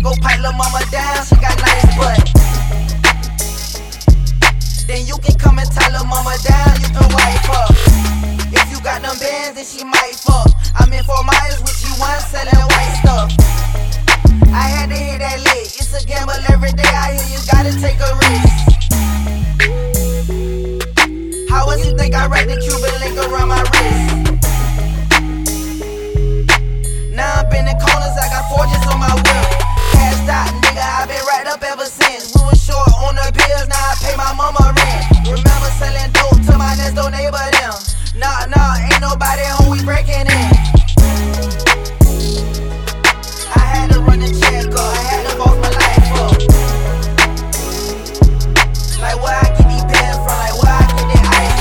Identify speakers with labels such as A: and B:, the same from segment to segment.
A: go pipe lil' mama down, she got nice butt. Then you can come and tie lil' mama down, you can wipe her. If you got them bands, then she might fuck. I'm in 4 miles with you one selling white stuff. I had to hit that lick, it's a gamble every day. I hear you gotta take a risk. How else you think I write the Cuban link around my wrist? Now I'm bending corners, I got forges on my whip. Cashed out, nigga, I been right up ever since. We was short on the bills, now I pay my mama rent. Remember selling dope to my next door neighbor them. Nah, ain't nobody home, we breaking in. I had to run the check up, I had to boss my life up. Like where I get these pants from, like where I get that ice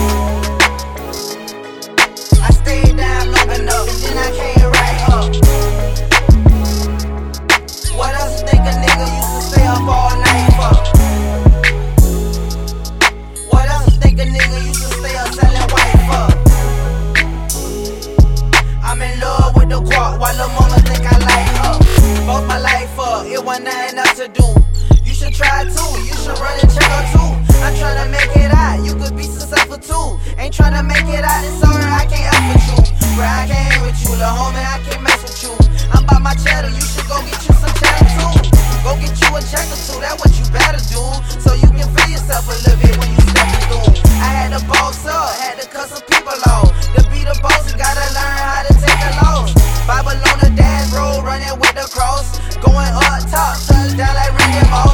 A: from. I stayed down long enough, and then I came right up. What else you think a nigga used to stay up all night for? What else you think a nigga used to stay up selling white for? I'm in love with the guap, while lil' mama think I like her. Both my life up, it wasn't nothing else to do. You should try too, you should run and check her too. I'm tryna make it out, you could be successful too. Ain't tryna make it out, it's sorry I can't F with you. Bro, I can't hang with you, lil' homie, I can't mess with you. I'm by my cheddar, you should go get you some cheddar too. Go get you a check or two, that's what you better do. So you can feel yourself a little bit when you stepping through. I had to boss up, had to cut some people off. To be the boss, you gotta learn how to take a loss. Bible on the dash road, running with the cross. Going up top, touchdown like Randy Moss.